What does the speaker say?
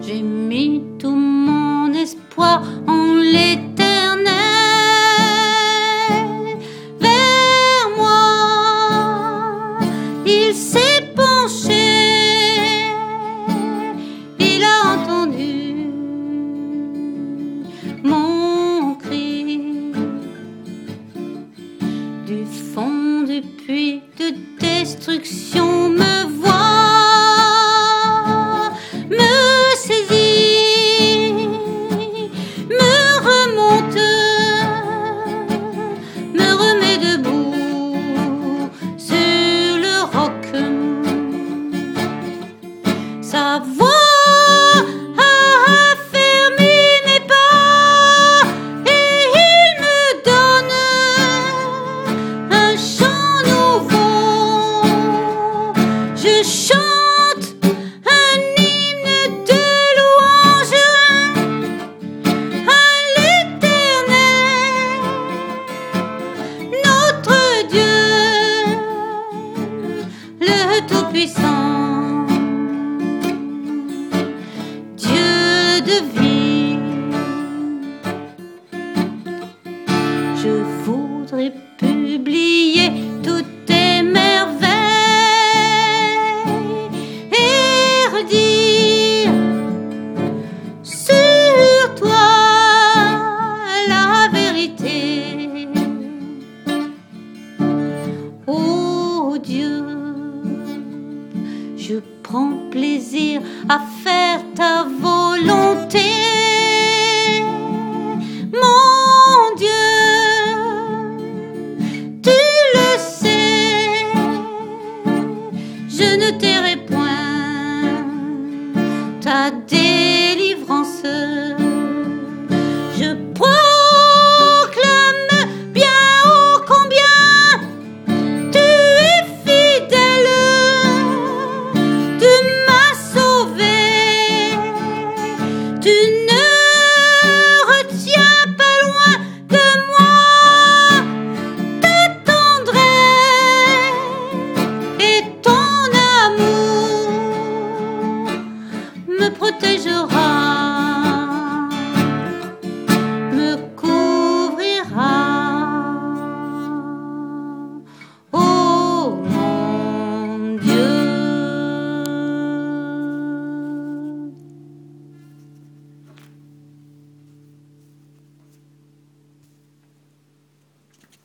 J'ai mis tout mon espoir en l'éternel. Vers moi, il s'est penché, il a entendu mon cri. Du fond du puits de destruction me voit, me saisit, me remonte, me remet debout sur le roc. Sa voix je chante un hymne de louange à l'Éternel, notre Dieu, le Tout-Puissant, Dieu de vie. Je voudrais publier toutes tes merveilles, sur toi la vérité. Oh Dieu, je prends plaisir à faire ta volonté. Mon Dieu, tu le sais, je ne tairai point ta